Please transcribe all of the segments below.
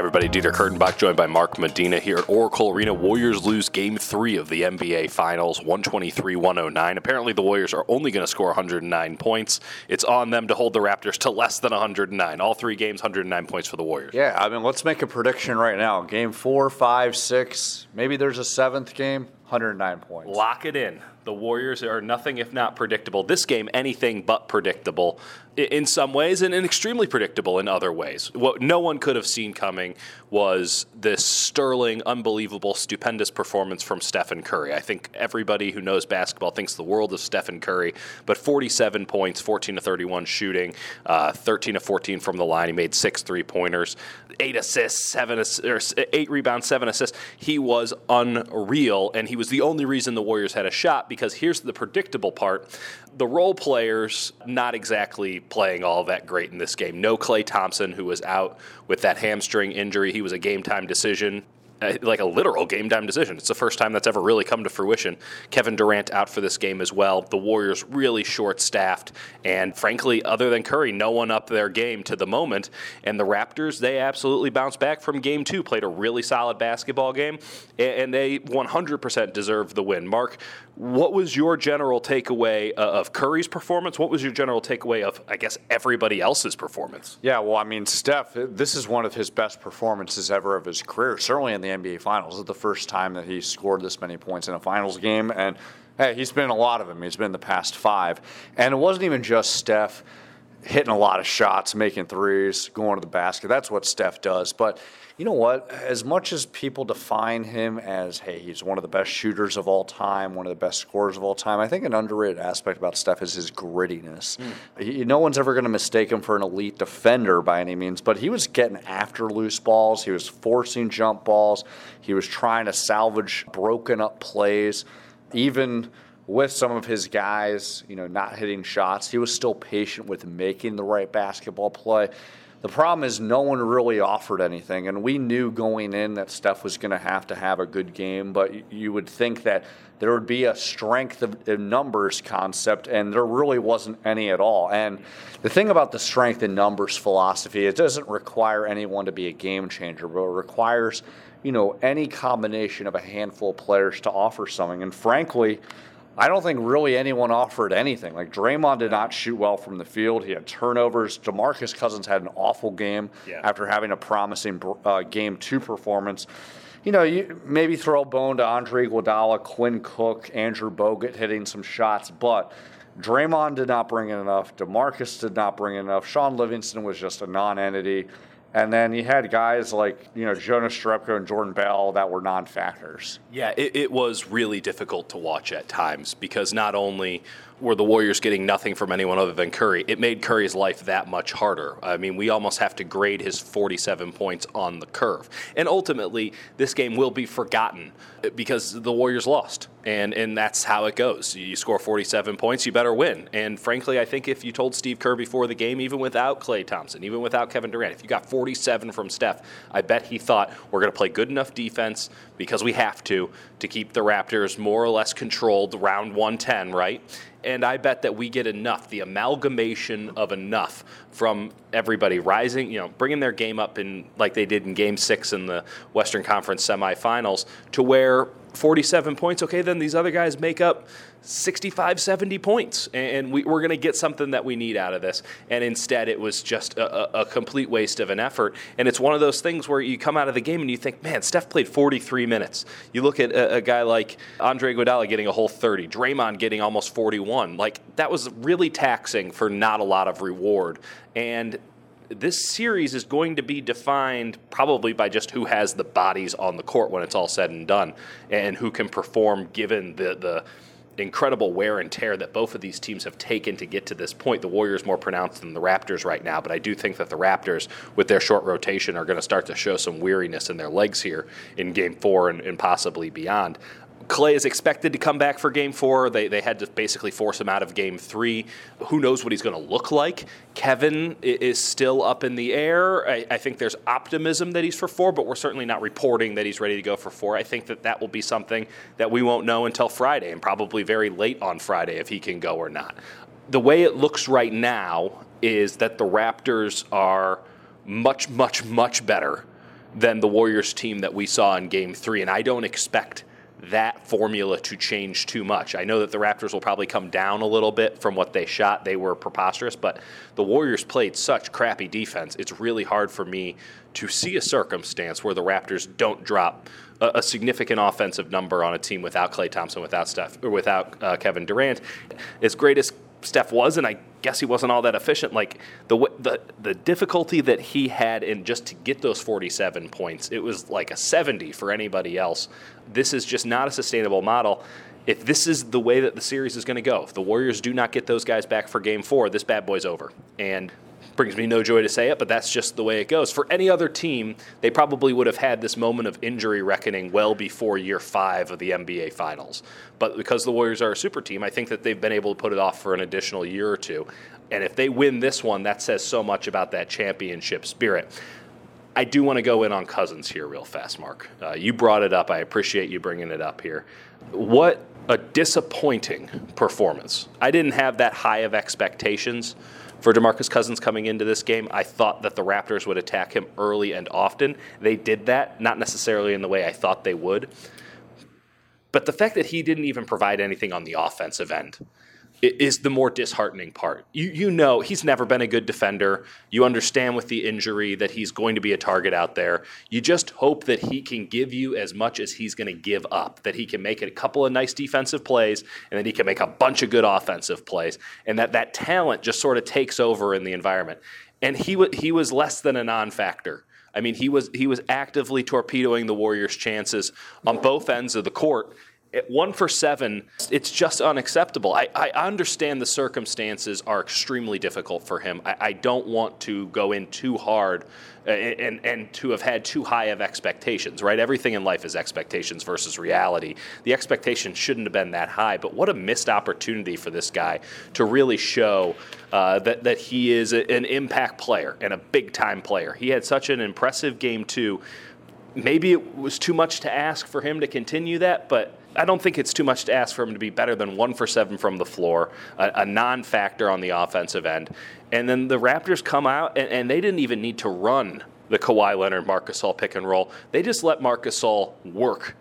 everybody. Dieter Kurtenbach joined by Mark Medina here at Oracle Arena. Warriors lose Game 3 of the NBA Finals, 123-109. Apparently the Warriors are only going to score 109 points. It's on them to hold the Raptors to less than 109. All three games, 109 points for the Warriors. Yeah, I mean, let's make a prediction right now. Game 4, 5, 6, maybe there's a seventh game, 109 points. Lock it in. The Warriors are nothing if not predictable. This game, anything but predictable in some ways and extremely predictable in other ways. What no one could have seen coming was this sterling, unbelievable, stupendous performance from Stephen Curry. I think everybody who knows basketball thinks the world of Stephen Curry, but 47 points, 14 of 31 shooting, 13 of 14 from the line. He made 6 3-pointers, 8 assists, 8 rebounds, 7 assists. He was unreal, and he was the only reason the Warriors had a shot, because here's the predictable part. The role players not exactly playing all that great in this game. No Klay Thompson, who was out with that hamstring injury. He was a game-time decision, like a literal game-time decision. It's the first time that's ever really come to fruition. Kevin Durant out for this game as well. The Warriors really short-staffed, and frankly, other than Curry, no one up their game to the moment. And the Raptors, they absolutely bounced back from Game 2, played a really solid basketball game, and they 100% deserved the win. Mark, what was your general takeaway of Curry's performance? What was your general takeaway of, I guess, everybody else's performance? Yeah, well, I mean, Steph, this is one of his best performances ever of his career, certainly in the NBA Finals. This is the first time that he scored this many points in a Finals game, and hey, he's been in a lot of them. He's been in the past 5. And it wasn't even just Steph hitting a lot of shots, making threes, going to the basket. That's what Steph does. But you know what? As much as people define him as, hey, he's one of the best shooters of all time, one of the best scorers of all time, I think an underrated aspect about Steph is his grittiness. No one's ever going to mistake him for an elite defender by any means, but he was getting after loose balls. He was forcing jump balls. He was trying to salvage broken up plays. Even with some of his guys, not hitting shots, he was still patient with making the right basketball play. The problem is no one really offered anything, and we knew going in that Steph was going to have a good game, but you would think that there would be a strength of numbers concept, and there really wasn't any at all. And the thing about the strength in numbers philosophy, it doesn't require anyone to be a game changer, but it requires, any combination of a handful of players to offer something. And frankly, I don't think really anyone offered anything. Like, Draymond did not shoot well from the field. He had turnovers. DeMarcus Cousins had an awful game after having a promising Game 2 performance. You maybe throw a bone to Andre Iguodala, Quinn Cook, Andrew Bogut hitting some shots, but Draymond did not bring in enough. DeMarcus did not bring in enough. Sean Livingston was just a non-entity. And then you had guys like, Jonas Jerebko and Jordan Bell that were non-factors. Yeah, it was really difficult to watch at times because not only were the Warriors getting nothing from anyone other than Curry, it made Curry's life that much harder. I mean, we almost have to grade his 47 points on the curve. And ultimately, this game will be forgotten because the Warriors lost. And that's how it goes. You score 47 points, you better win. And frankly, I think if you told Steve Kerr before the game, even without Klay Thompson, even without Kevin Durant, if you got 47 from Steph, I bet he thought we're going to play good enough defense because we have to keep the Raptors more or less controlled around 110, right? And I bet that we get enough, the amalgamation of enough from everybody rising, bringing their game up in like they did in Game 6 in the Western Conference semifinals to where 47 points, okay, then these other guys make up 65, 70 points, and we're going to get something that we need out of this. And instead, it was just a complete waste of an effort. And it's one of those things where you come out of the game and you think, man, Steph played 43 minutes. You look at a guy like Andre Iguodala getting a whole 30, Draymond getting almost 41. Like, that was really taxing for not a lot of reward. And this series is going to be defined probably by just who has the bodies on the court when it's all said and done and who can perform given the incredible wear and tear that both of these teams have taken to get to this point. The Warriors more pronounced than the Raptors right now, but I do think that the Raptors, with their short rotation, are going to start to show some weariness in their legs here in Game 4 and possibly beyond. Klay is expected to come back for Game 4. They had to basically force him out of Game 3. Who knows what he's going to look like? Kevin is still up in the air. I think there's optimism that he's for 4, but we're certainly not reporting that he's ready to go for 4. I think that will be something that we won't know until Friday, and probably very late on Friday if he can go or not. The way it looks right now is that the Raptors are much, much, much better than the Warriors team that we saw in Game 3, and I don't expect that formula to change too much. I know that the Raptors will probably come down a little bit from what they shot. They were preposterous, but the Warriors played such crappy defense. It's really hard for me to see a circumstance where the Raptors don't drop a significant offensive number on a team without Klay Thompson, without Kevin Durant. As great as Steph was, and I guess he wasn't all that efficient. Like the difficulty that he had in just to get those 47 points, it was like a 70 for anybody else. This is just not a sustainable model. If this is the way that the series is going to go, if the Warriors do not get those guys back for Game 4, this bad boy's over. And brings me no joy to say it, but that's just the way it goes. For any other team, they probably would have had this moment of injury reckoning well before year 5 of the NBA Finals. But because the Warriors are a super team, I think that they've been able to put it off for an additional year or two. And if they win this one, that says so much about that championship spirit. I do want to go in on Cousins here real fast, Mark. You brought it up. I appreciate you bringing it up here. What a disappointing performance. I didn't have that high of expectations for DeMarcus Cousins coming into this game. I thought that the Raptors would attack him early and often. They did that, not necessarily in the way I thought they would. But the fact that he didn't even provide anything on the offensive end is the more disheartening part. You know he's never been a good defender. You understand with the injury that he's going to be a target out there. You just hope that he can give you as much as he's going to give up, that he can make a couple of nice defensive plays, and that he can make a bunch of good offensive plays, and that talent just sort of takes over in the environment. And he was less than a non-factor. I mean, he was actively torpedoing the Warriors' chances on both ends of the court. At 1 for 7, it's just unacceptable. I understand the circumstances are extremely difficult for him. I don't want to go in too hard and to have had too high of expectations, right? Everything in life is expectations versus reality. The expectation shouldn't have been that high, but what a missed opportunity for this guy to really show that he is an impact player and a big-time player. He had such an impressive Game 2. Maybe it was too much to ask for him to continue that, but I don't think it's too much to ask for him to be better than 1 for 7 from the floor, a non-factor on the offensive end. And then the Raptors come out, and they didn't even need to run the Kawhi Leonard, Marc Gasol pick and roll. They just let Marc Gasol work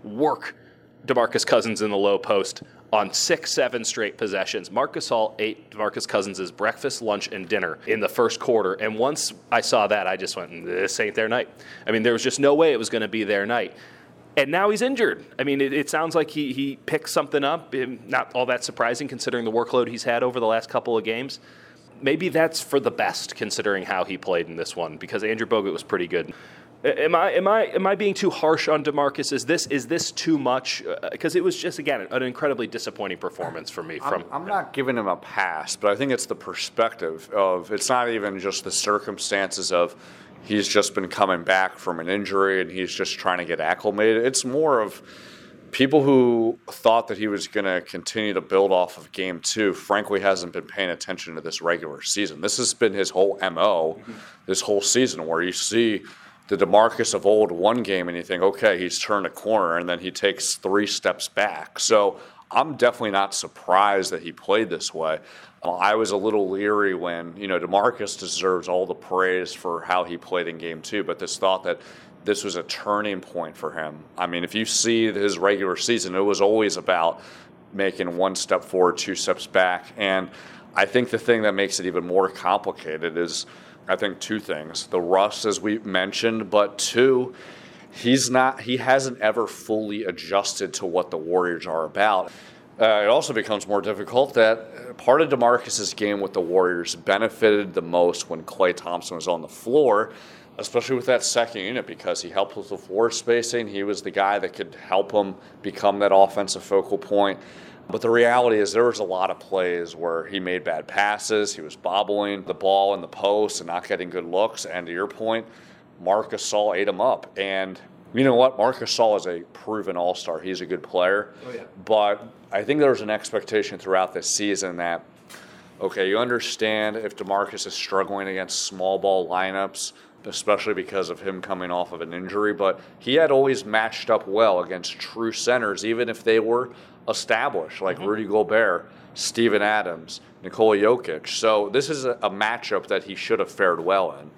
DeMarcus Cousins in the low post on 6-7 straight possessions. Marc Gasol ate DeMarcus Cousins' breakfast, lunch, and dinner in the first quarter. And once I saw that, I just went, this ain't their night. I mean, there was just no way it was going to be their night. And now he's injured. I mean, it sounds like he picked something up. Not all that surprising considering the workload he's had over the last couple of games. Maybe that's for the best considering how he played in this one, because Andrew Bogut was pretty good. Am I being too harsh on DeMarcus? Is this too much? Because it was just, again, an incredibly disappointing performance for me. I'm not giving him a pass, but I think it's the perspective of it's not even just the circumstances of he's just been coming back from an injury and he's just trying to get acclimated. It's more of people who thought that he was going to continue to build off of Game 2, frankly, hasn't been paying attention to this regular season. This has been his whole MO this whole season, where you see the DeMarcus of old one game and you think, okay, he's turned a corner, and then he takes 3 steps back. So I'm definitely not surprised that he played this way. I was a little leery when, DeMarcus deserves all the praise for how he played in Game 2, but this thought that this was a turning point for him. I mean, if you see his regular season, it was always about making 1 step forward, 2 steps back. And I think the thing that makes it even more complicated is, I think, 2 things. The rust, as we mentioned, but 2, he hasn't ever fully adjusted to what the Warriors are about. It also becomes more difficult that part of DeMarcus's game with the Warriors benefited the most when Klay Thompson was on the floor, especially with that second unit, because he helped with the floor spacing. He was the guy that could help him become that offensive focal point. But the reality is there was a lot of plays where he made bad passes. He was bobbling the ball in the post and not getting good looks. And to your point, Marc Gasol ate him up. And you know what? Marc Gasol is a proven all-star. He's a good player. Oh, yeah. But I think there was an expectation throughout this season that, okay, you understand if DeMarcus is struggling against small ball lineups, especially because of him coming off of an injury, but he had always matched up well against true centers, even if they were established, like Rudy Gobert, Steven Adams, Nikola Jokic. So this is a matchup that he should have fared well in.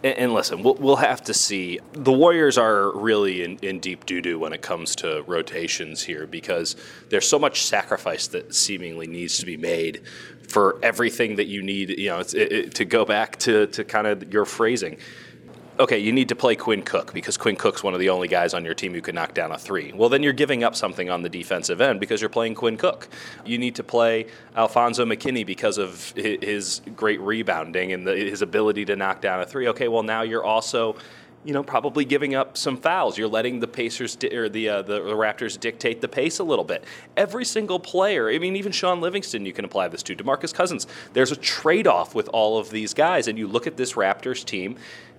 And listen, we'll have to see. The Warriors are really in deep doo-doo when it comes to rotations here because there's so much sacrifice that seemingly needs to be made for everything that you need. To go back to kind of your phrasing. Okay, you need to play Quinn Cook because Quinn Cook's one of the only guys on your team who can knock down a three. Well, then you're giving up something on the defensive end because you're playing Quinn Cook. You need to play Alfonzo McKinney because of his great rebounding and his ability to knock down a three. Okay, well, now you're also probably giving up some fouls. You're letting the Pacers or the Raptors dictate the pace a little bit. Every single player, I mean, even Sean Livingston, you can apply this to. DeMarcus Cousins. There's a trade-off with all of these guys, and you look at this Raptors team.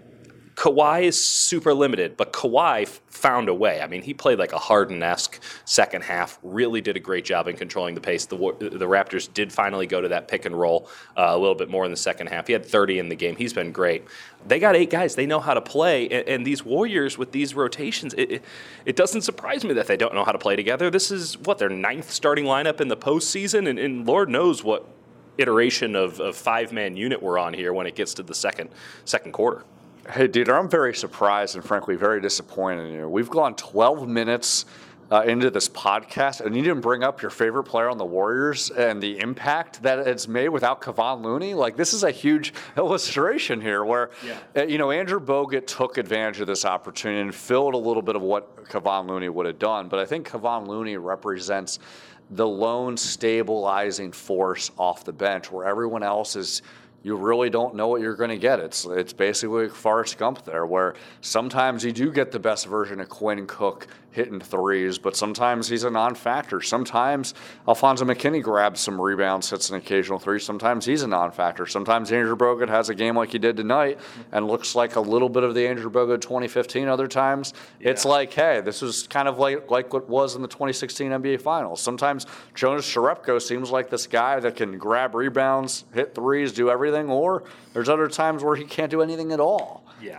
Kawhi is super limited, but Kawhi found a way. I mean, he played like a Harden-esque second half, really did a great job in controlling the pace. The Raptors did finally go to that pick and roll a little bit more in the second half. He had 30 in the game. He's been great. They got 8 guys. They know how to play, and these Warriors with these rotations, it doesn't surprise me that they don't know how to play together. This is, their 9th starting lineup in the postseason, and Lord knows what iteration of five-man unit we're on here when it gets to the second quarter. Hey, Dieter, I'm very surprised and frankly very disappointed in you. We've gone 12 minutes into this podcast, and you didn't bring up your favorite player on the Warriors and the impact that it's made without Kevon Looney. Like, this is a huge illustration here where, Andrew Bogut took advantage of this opportunity and filled a little bit of what Kevon Looney would have done. But I think Kevon Looney represents the lone stabilizing force off the bench where everyone else is – you really don't know what you're going to get. It's basically like Forrest Gump there, where sometimes you do get the best version of Quinn Cook hitting threes, but sometimes he's a non-factor. Sometimes Alfonzo McKinney grabs some rebounds, hits an occasional three. Sometimes he's a non-factor. Sometimes Andrew Bogut has a game like he did tonight and looks like a little bit of the Andrew Bogut 2015. Other times, it's like, hey, this was kind of like what was in the 2016 NBA Finals. Sometimes Jonas Jerebko seems like this guy that can grab rebounds, hit threes, do everything, or there's other times where he can't do anything at all. Yeah,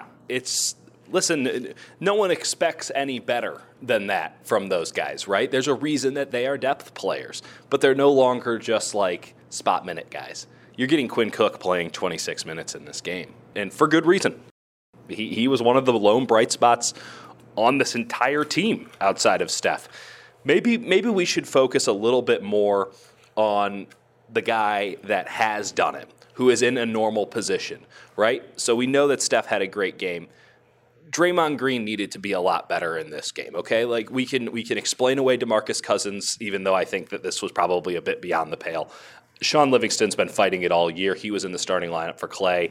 listen, no one expects any better than that from those guys, right? There's a reason that they are depth players, but they're no longer just like spot minute guys. You're getting Quinn Cook playing 26 minutes in this game, and for good reason. He was one of the lone bright spots on this entire team outside of Steph. Maybe we should focus a little bit more on the guy that has done it, who is in a normal position, right? So we know that Steph had a great game. Draymond Green needed to be a lot better in this game, okay? Like, we can explain away DeMarcus Cousins, even though I think that this was probably a bit beyond the pale. Sean Livingston's been fighting it all year. He was in the starting lineup for Clay.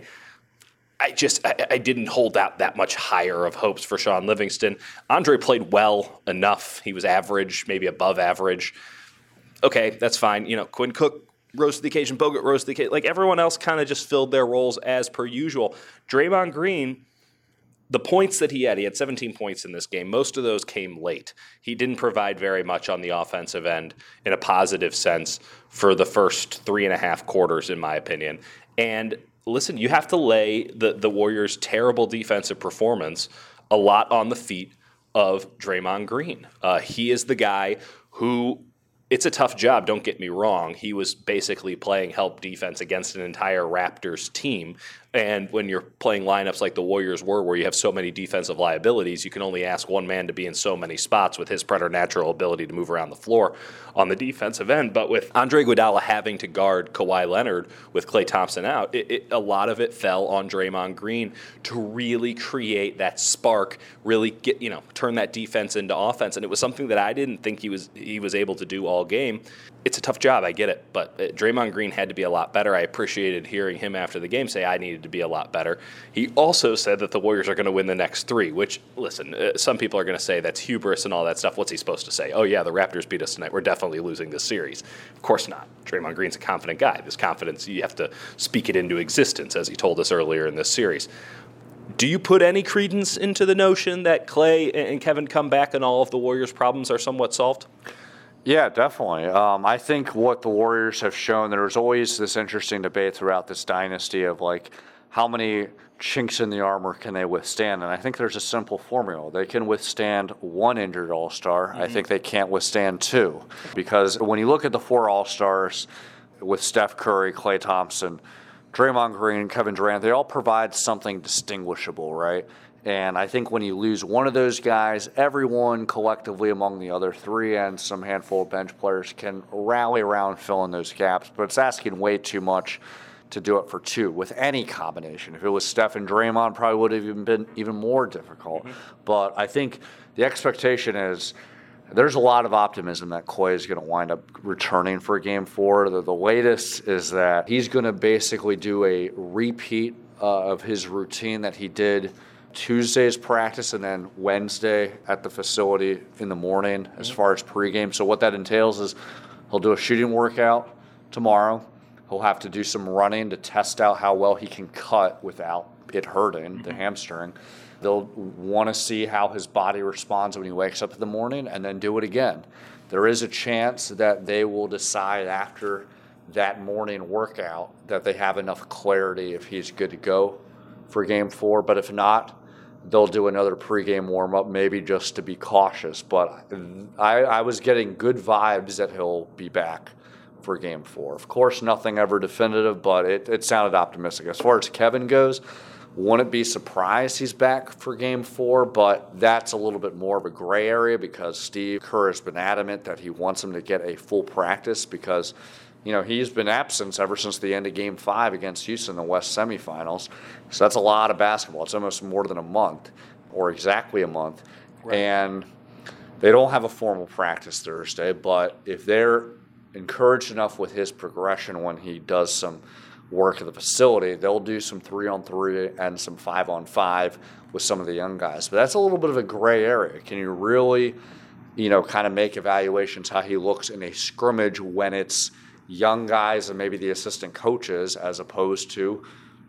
I didn't hold out that much higher of hopes for Sean Livingston. Andre played well enough. He was average, maybe above average. Okay, that's fine. Quinn Cook rose to the occasion. Bogut rose to the occasion. Like, everyone else kind of just filled their roles as per usual. Draymond Green, the points that he had 17 points in this game. Most of those came late. He didn't provide very much on the offensive end in a positive sense for the first 3.5 quarters, in my opinion. And listen, you have to lay the Warriors' terrible defensive performance a lot on the feet of Draymond Green. He is the guy who, it's a tough job, don't get me wrong. He was basically playing help defense against an entire Raptors team. And when you're playing lineups like the Warriors were, where you have so many defensive liabilities, you can only ask one man to be in so many spots with his preternatural ability to move around the floor on the defensive end. But with Andre Iguodala having to guard Kawhi Leonard with Klay Thompson out, a lot of it fell on Draymond Green to really create that spark, really turn that defense into offense. And it was something that I didn't think he was able to do all game. It's a tough job, I get it, but Draymond Green had to be a lot better. I appreciated hearing him after the game say I needed to be a lot better. He also said that the Warriors are going to win the next 3, which, listen, some people are going to say that's hubris and all that stuff. What's he supposed to say? Oh, yeah, the Raptors beat us tonight. We're definitely losing this series. Of course not. Draymond Green's a confident guy. This confidence, you have to speak it into existence, as he told us earlier in this series. Do you put any credence into the notion that Klay and Kevin come back and all of the Warriors' problems are somewhat solved? Yeah, definitely. I think what the Warriors have shown, there's always this interesting debate throughout this dynasty of like how many chinks in the armor can they withstand? And I think there's a simple formula. They can withstand one injured All-Star. Mm-hmm. I think they can't withstand 2. Because when you look at the 4 All-Stars with Steph Curry, Klay Thompson, Draymond Green, Kevin Durant, they all provide something distinguishable, right? And I think when you lose one of those guys, everyone collectively among the other three and some handful of bench players can rally around filling those gaps. But it's asking way too much to do it for two with any combination. If it was Steph and Draymond, probably would have even been even more difficult. Mm-hmm. But I think the expectation is there's a lot of optimism that Klay is going to wind up returning for Game 4. The latest is that he's going to basically do a repeat of his routine that he did Tuesday's practice and then Wednesday at the facility in the morning as far as pregame. So what that entails is he'll do a shooting workout tomorrow. He'll have to do some running to test out how well he can cut without it hurting the hamstring. They'll want to see how his body responds when he wakes up in the morning and then do it again. There is a chance that they will decide after that morning workout that they have enough clarity if he's good to go for Game 4. But if not, they'll do another pregame warm-up, maybe just to be cautious. But I was getting good vibes that he'll be back for Game 4. Of course, nothing ever definitive, but it sounded optimistic. As far as Kevin goes, wouldn't be surprised he's back for Game 4, but that's a little bit more of a gray area because Steve Kerr has been adamant that he wants him to get a full practice because he's been absent ever since the end of Game 5 against Houston in the West semifinals. So that's a lot of basketball. It's almost more than a month, or exactly a month. Right. And they don't have a formal practice Thursday, but if they're encouraged enough with his progression when he does some work at the facility, they'll do some 3-on-3 and some 5-on-5 with some of the young guys. But that's a little bit of a gray area. Can you really, kind of make evaluations how he looks in a scrimmage when it's young guys and maybe the assistant coaches as opposed to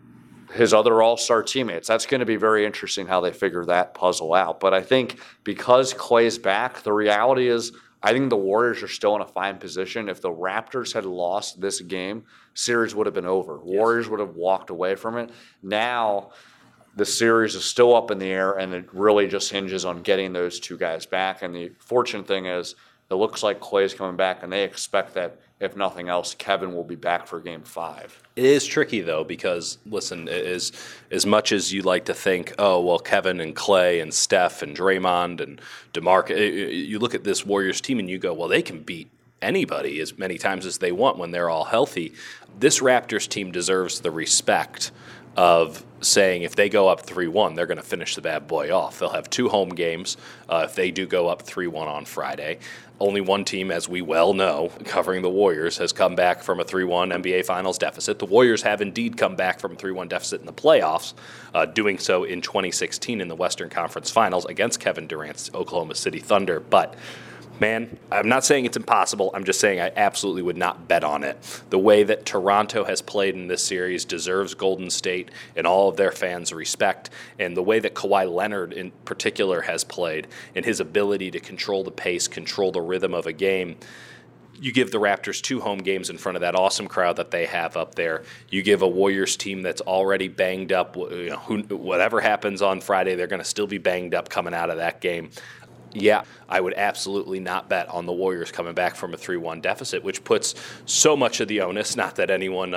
his other all-star teammates? That's going to be very interesting how they figure that puzzle out. But I think because Klay's back, the reality is I think the Warriors are still in a fine position. If the Raptors had lost this game, series would have been over. Yes. Warriors would have walked away from it. Now the series is still up in the air, and it really just hinges on getting those two guys back. And the fortunate thing is it looks like Klay's coming back, and they expect that, if nothing else, Kevin will be back for Game 5. It is tricky, though, because, listen, as much as you like to think, oh, well, Kevin and Klay and Steph and Draymond and DeMarcus, you look at this Warriors team and you go, well, they can beat anybody as many times as they want when they're all healthy. This Raptors team deserves the respect of saying if they go up 3-1, they're going to finish the bad boy off. They'll have 2 home games if they do go up 3-1 on Friday. Only one team, as we well know, covering the Warriors, has come back from a 3-1 NBA Finals deficit. The Warriors have indeed come back from a 3-1 deficit in the playoffs, doing so in 2016 in the Western Conference Finals against Kevin Durant's Oklahoma City Thunder. But man, I'm not saying it's impossible. I'm just saying I absolutely would not bet on it. The way that Toronto has played in this series deserves Golden State and all of their fans' respect. And the way that Kawhi Leonard in particular has played and his ability to control the pace, control the rhythm of a game. You give the Raptors 2 home games in front of that awesome crowd that they have up there. You give a Warriors team that's already banged up. Whatever happens on Friday, they're going to still be banged up coming out of that game. Yeah, I would absolutely not bet on the Warriors coming back from a 3-1 deficit, which puts so much of the onus. Not that anyone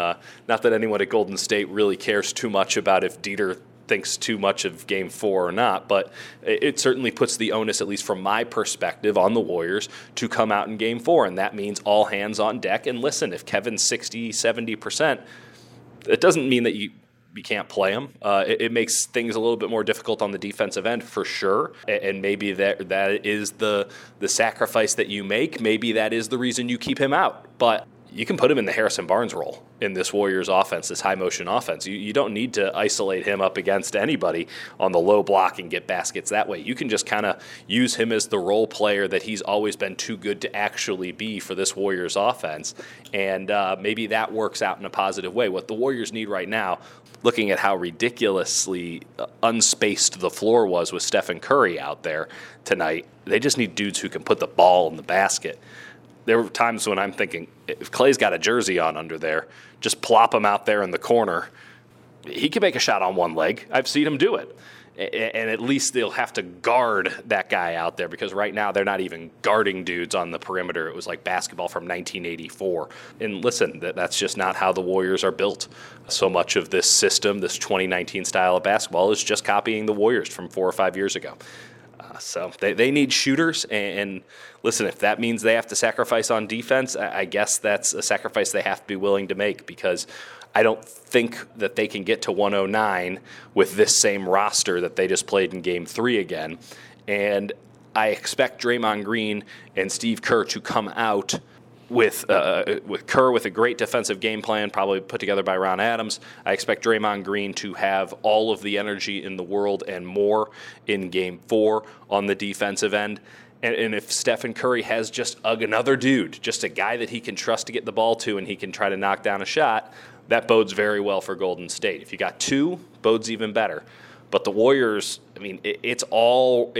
at Golden State really cares too much about if Dieter thinks too much of Game 4 or not, but it certainly puts the onus, at least from my perspective, on the Warriors to come out in Game 4, and that means all hands on deck. And listen, if Kevin's 60, 70%, it doesn't mean that you can't play him. It makes things a little bit more difficult on the defensive end for sure, and maybe that is the sacrifice that you make. Maybe that is the reason you keep him out, but you can put him in the Harrison Barnes role in this Warriors offense, this high-motion offense. You don't need to isolate him up against anybody on the low block and get baskets that way. You can just kind of use him as the role player that he's always been too good to actually be for this Warriors offense, and maybe that works out in a positive way. What the Warriors need right now, looking at how ridiculously unspaced the floor was with Stephen Curry out there tonight, they just need dudes who can put the ball in the basket. There were times when I'm thinking, if Klay's got a jersey on under there, just plop him out there in the corner. He can make a shot on one leg. I've seen him do it. and at least they'll have to guard that guy out there, because right now they're not even guarding dudes on the perimeter. It was like basketball from 1984. And listen, that's just not how the Warriors are built. So much of this system, this 2019 style of basketball, is just copying the Warriors from 4 or 5 years ago. So they need shooters, and listen, if that means they have to sacrifice on defense, I guess that's a sacrifice they have to be willing to make, because I don't think that they can get to 109 with this same roster that they just played in Game 3 again. And I expect Draymond Green and Steve Kerr to come out with Kerr with a great defensive game plan, probably put together by Ron Adams. I expect Draymond Green to have all of the energy in the world and more in Game 4 on the defensive end. And if Stephen Curry has just another dude, just a guy that he can trust to get the ball to and he can try to knock down a shot, that bodes very well for Golden State. If you got two, bodes even better. But the Warriors, I mean, it's all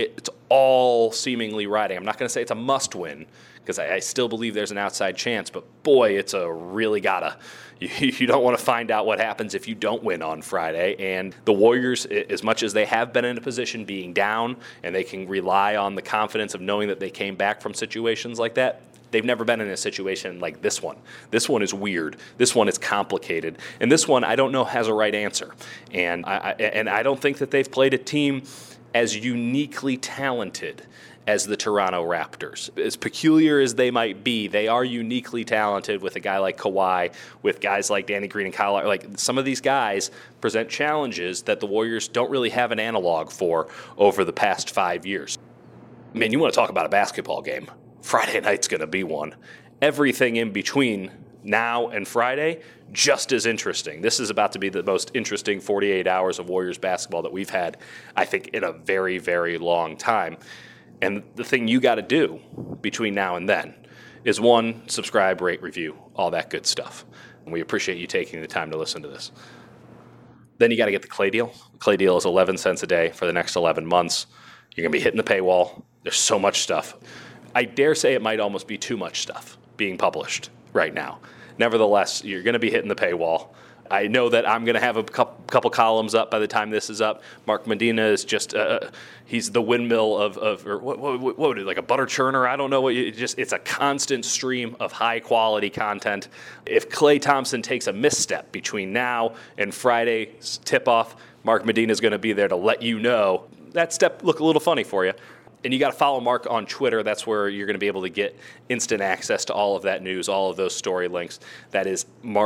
seemingly riding. I'm not going to say it's a must-win, because I still believe there's an outside chance. But boy, it's a really gotta. You don't want to find out what happens if you don't win on Friday. And the Warriors, as much as they have been in a position being down, and they can rely on the confidence of knowing that they came back from situations like that, they've never been in a situation like this one. This one is weird. This one is complicated. And this one, I don't know, has a right answer. And I don't think that they've played a team as uniquely talented as the Toronto Raptors. As peculiar as they might be, they are uniquely talented with a guy like Kawhi, with guys like Danny Green and Kyle. Like, some of these guys present challenges that the Warriors don't really have an analog for over the past 5 years. Man, you want to talk about a basketball game. Friday night's going to be one. Everything in between now and Friday, just as interesting. This is about to be the most interesting 48 hours of Warriors basketball that we've had, I think, in a very, very long time. And the thing you got to do between now and then is, one, subscribe, rate, review, all that good stuff. And we appreciate you taking the time to listen to this. Then you got to get the Clay deal. The Clay deal is 11 cents a day for the next 11 months. You're going to be hitting the paywall. There's so much stuff. I dare say it might almost be too much stuff being published right now. Nevertheless, you're going to be hitting the paywall. I know that I'm going to have a couple columns up by the time this is up. Mark Medina is just he's the windmill of or what like a butter churner. I don't know what it's a constant stream of high quality content. If Klay Thompson takes a misstep between now and Friday's tip off, Mark Medina is going to be there to let you know that step look a little funny for you. And you got to follow Mark on Twitter. That's where you're going to be able to get instant access to all of that news, all of those story links. That is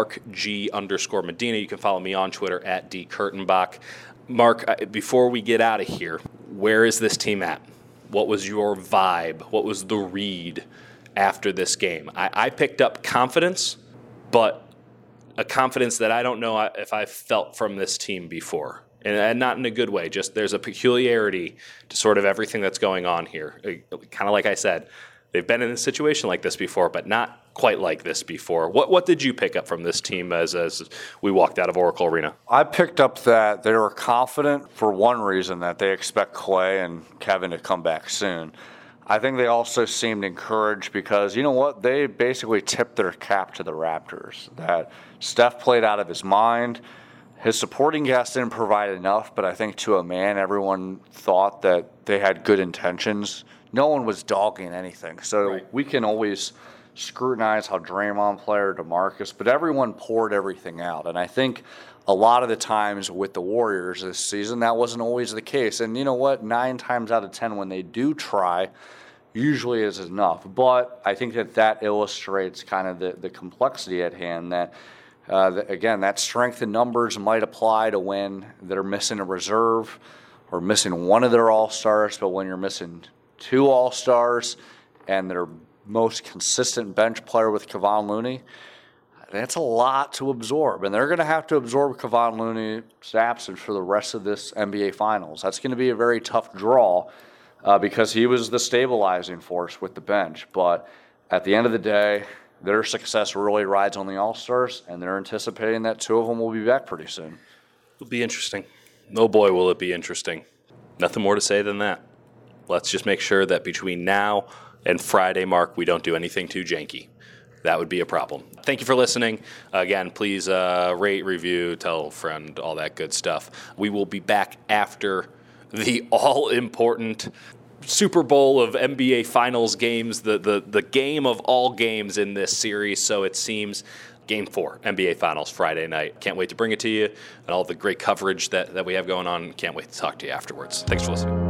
MarkG_Medina. You can follow me on Twitter at DKurtenbach. Mark, before we get out of here, where is this team at? What was your vibe? What was the read after this game? I picked up confidence, but a confidence that I don't know if I've felt from this team before. And not in a good way. Just there's a peculiarity to sort of everything that's going on here. Kind of like I said, they've been in a situation like this before, but not quite like this before. What did you pick up from this team as we walked out of Oracle Arena? I picked up that they were confident for one reason, that they expect Clay and Kevin to come back soon. I think they also seemed encouraged because, you know what, they basically tipped their cap to the Raptors, that Steph played out of his mind. His supporting cast didn't provide enough, but I think to a man, everyone thought that they had good intentions. No one was dogging anything. So right. We can always scrutinize how Draymond played or DeMarcus, but everyone poured everything out. And I think a lot of the times with the Warriors this season, that wasn't always the case. And you know what? 9 times out of 10 when they do try, usually is enough. But I think that illustrates kind of the complexity at hand, that again, that strength in numbers might apply to when they're missing a reserve or missing one of their all-stars, but when you're missing 2 all-stars and their most consistent bench player with Kevon Looney, that's a lot to absorb. And they're going to have to absorb Kevon Looney's absence for the rest of this NBA Finals. That's going to be a very tough draw because he was the stabilizing force with the bench. But at the end of the day, their success really rides on the All-Stars, and they're anticipating that 2 of them will be back pretty soon. It'll be interesting. Oh, boy, will it be interesting. Nothing more to say than that. Let's just make sure that between now and Friday, Mark, we don't do anything too janky. That would be a problem. Thank you for listening. Again, please rate, review, tell a friend, all that good stuff. We will be back after the all-important Super Bowl of NBA Finals games, the game of all games in this series, so it seems. Game 4, NBA Finals, Friday night. Can't wait to bring it to you and all the great coverage that we have going on. Can't wait to talk to you afterwards. Thanks for listening.